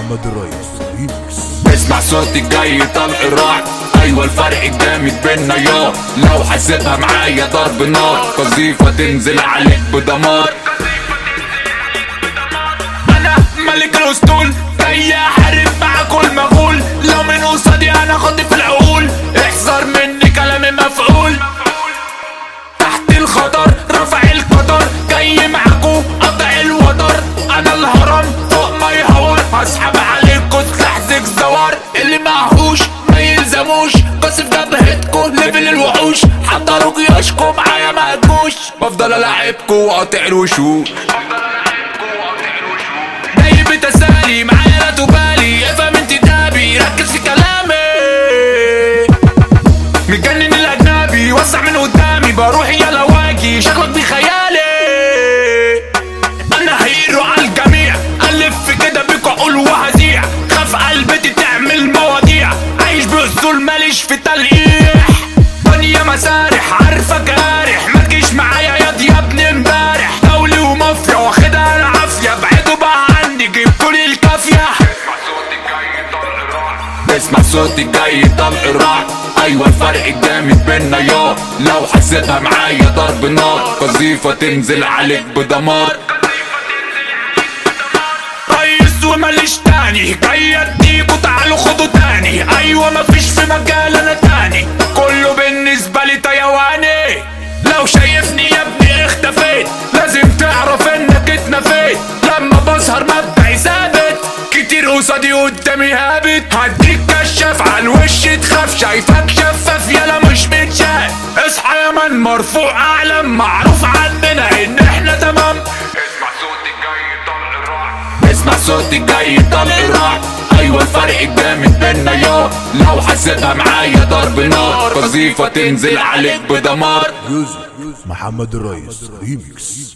محمد الريس ريميكس. اسمع صوتي جاي طلق الرعد، ايوه الفرق جامد بينا يا لو حسيبها معايا ضرب نار، قذيفة تنزل عليك بدمار. انا ملك الاسطول جاي احارب مع كل مغول، لو من قصادي انا خاطف في العقول، احذر مني كلامي مفعول. تحت الخطر رفع القطر، جاي معاكو قطع الوتر، انا الهرم فوق ما يهور، هسحب عليكو سلاح زيك زوار، اللي معهوش ما يلزموش، قصف جبهتكو ليفل الوحوش، حضروا جياشكو معايا ما تجوش، بفضل العبكو وقاطع الوشوش، جاي بتسالي معايا لا تبالي، افهم انتدابي ركز في كلامي، متجنن الاجنبي وسع من قدامي، بروح يلا واجي شكلك بخيالي، انا هيرو عالجميع، الف كده بيكو اقول وهزيع، خاف قلبتي تعمل مواضيع، عايش باصول ماليش في تلقيح، دنيا مسارح عارفه جارح، ما تجيش معايا يا ابن امبارح، دولي ومافيا واخدها انا عافيه، ابعدوا بقى عني جبتولي الكافيه. اسمع صوتي جاي طلق الرعد، ايوه الفرق جامد بينا يا لو حسيتها معايا ضرب نار، قذيفة تنزل عليك بدمار. ريس وماليش تاني، جاي اديكوا تعالوا خدوا تاني، ايوه مفيش في مجال انا تاني، كله بالنسبة لي تيواني، لو شايفني يا ابني اختفيت، لازم تعرف انك اتنفيت، لما بظهر مبدأي ثابت، كتير قصادي قدامي هابت، هديك كشاف عالوش تخاف، شايفك شفاف يالا مش متشاف، اصحى يا من مرفوع اعلم، معروف عننا ان احنا تمام. اسمع صوتي جاي طلق الرعد، اسمع صوتي جاي طلق الرعد، ايوه الفرق جامد بينا يا لو حسيتها معايا ضرب نار، قذيفة تنزل عليك بدمار. محمد الريس ريميكس.